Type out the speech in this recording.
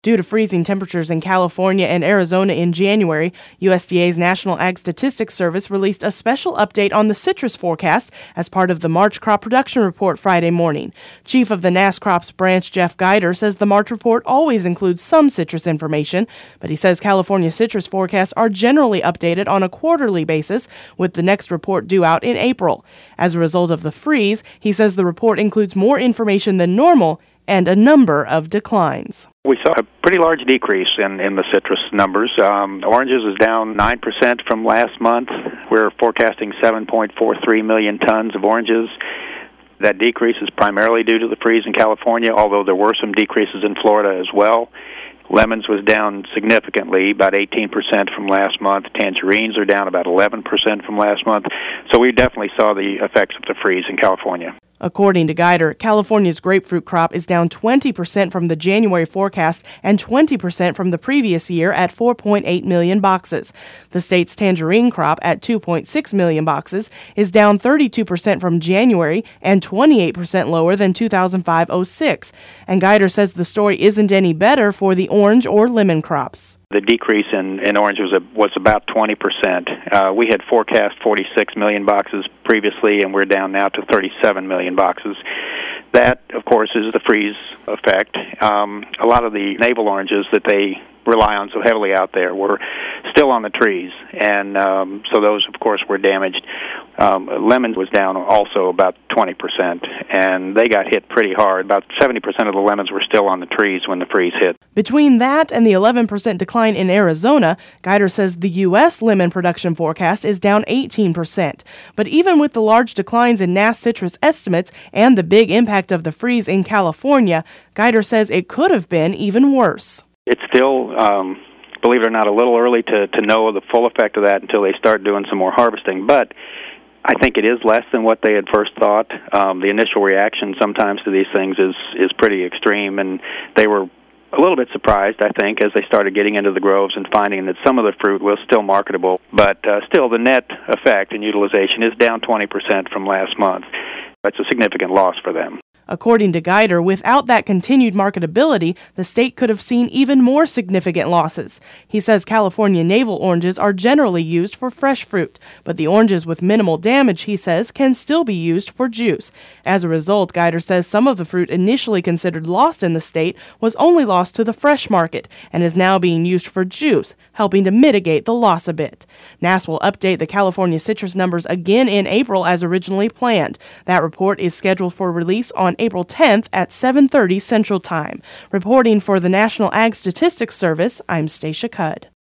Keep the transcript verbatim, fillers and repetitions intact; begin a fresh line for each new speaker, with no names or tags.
Due to freezing temperatures in California and Arizona in January, U S D A's National Ag Statistics Service released a special update on the citrus forecast as part of the March crop production report Friday morning. Chief of the NASCROPS branch, Jeff Geider, says the March report always includes some citrus information, but he says California citrus forecasts are generally updated on a quarterly basis, with the next report due out in April. As a result of the freeze, he says the report includes more information than normal and a number of declines.
We saw a pretty large decrease in, in the citrus numbers. Um, oranges is down nine percent from last month. We're forecasting seven point four three million tons of oranges. That decrease is primarily due to the freeze in California, although there were some decreases in Florida as well. Lemons was down significantly, about eighteen percent from last month. Tangerines are down about eleven percent from last month. So we definitely saw the effects of the freeze in California.
According to Geider, California's grapefruit crop is down twenty percent from the January forecast and twenty percent from the previous year at four point eight million boxes. The state's tangerine crop at two point six million boxes is down thirty-two percent from January and twenty-eight percent lower than two thousand five oh six. And Geider says the story isn't any better for the orange or lemon crops.
The decrease in, in orange was, a, was about twenty percent. Uh, we had forecast forty-six million boxes previously, and we're down now to thirty-seven million boxes. That, of course, is the freeze effect. Um, a lot of the navel oranges that they rely on so heavily out there were still on the trees, and um, so those, of course, were damaged. Um, lemon was down also about twenty percent, and they got hit pretty hard. About seventy percent of the lemons were still on the trees when the freeze hit.
Between that and the eleven percent decline in Arizona, Geider says the U S lemon production forecast is down eighteen percent. But even with the large declines in N A S citrus estimates and the big impact of the freeze in California, Geider says it could have been even worse.
It's still, um, believe it or not, a little early to, to know the full effect of that until they start doing some more harvesting. But I think it is less than what they had first thought. Um, the initial reaction sometimes to these things is, is pretty extreme, and they were a little bit surprised, I think, as they started getting into the groves and finding that some of the fruit was still marketable. But uh, still, the net effect in utilization is down twenty percent from last month. That's a significant loss for them.
According to Geider, without that continued marketability, the state could have seen even more significant losses. He says California navel oranges are generally used for fresh fruit, but the oranges with minimal damage, he says, can still be used for juice. As a result, Geider says some of the fruit initially considered lost in the state was only lost to the fresh market and is now being used for juice, helping to mitigate the loss a bit. N A S will update the California citrus numbers again in April as originally planned. That report is scheduled for release on April tenth at seven thirty Central Time. Reporting for the National Ag Statistics Service, I'm Stacia Cudd.